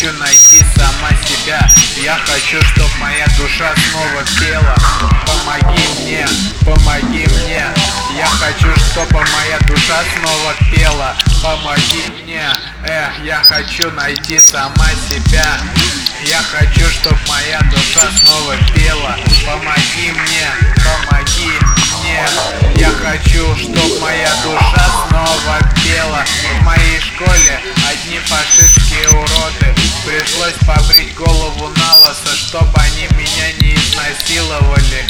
хочу найти сама себя. Я хочу, чтоб моя душа снова пела. Помоги мне, помоги мне. Я хочу, чтобы моя душа снова пела. Помоги мне, я хочу найти сама себя. Я хочу, чтоб моя душа снова пела. Помоги мне, помоги мне. Я хочу, чтоб моя душа снова пела. В моей школе одни фашистские уроды. Пришлось побрить голову на лысо, чтоб они меня не изнасиловали.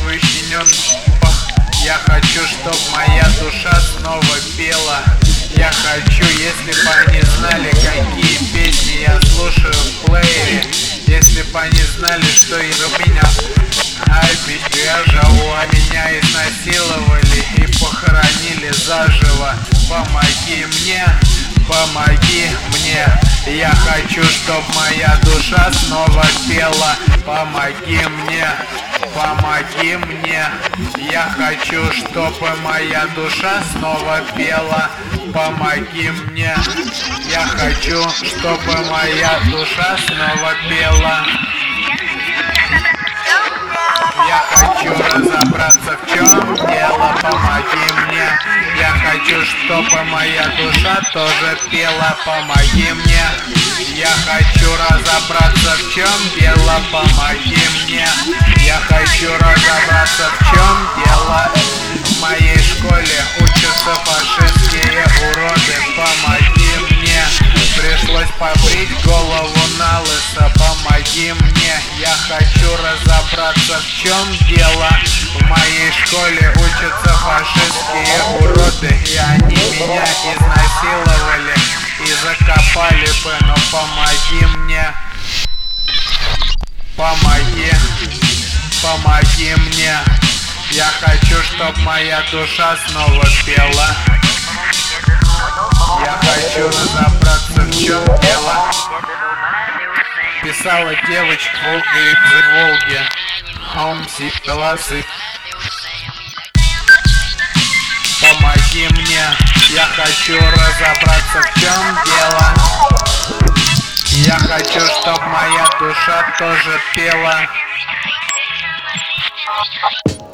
Я хочу, чтоб моя душа снова пела. Я хочу, если бы они знали, какие песни я слушаю в плеере. Если бы они знали, что я меня я живу, а меня изнасиловали и похоронили заживо. Помоги мне, помоги мне. Я хочу, чтоб моя душа снова пела. Помоги мне, помоги мне. Я хочу, чтобы моя душа снова пела. Помоги мне. Я хочу, чтобы моя душа снова пела. Я хочу разобраться, в чем дело, помоги мне. Я хочу, чтобы моя душа тоже пела, помоги мне. Я хочу разобраться, в чем дело, помоги мне. Я хочу разобраться, в чем дело. В моей школе учатся фашистские уроды, помоги мне. Пришлось побрить голову на лысо, помоги мне. Я хочу разобраться, в чем дело. В моей школе учатся фашистские уроды, и они меня изнасиловали и закопали бы, но помоги мне. Помоги, помоги мне. Я хочу, чтоб моя душа снова пела. Я хочу разобраться, в чем дело. Писала девочка в Волге. Холмси, полосы. Помоги мне. Я хочу разобраться, в чем дело. Я хочу, чтоб моя душа тоже пела.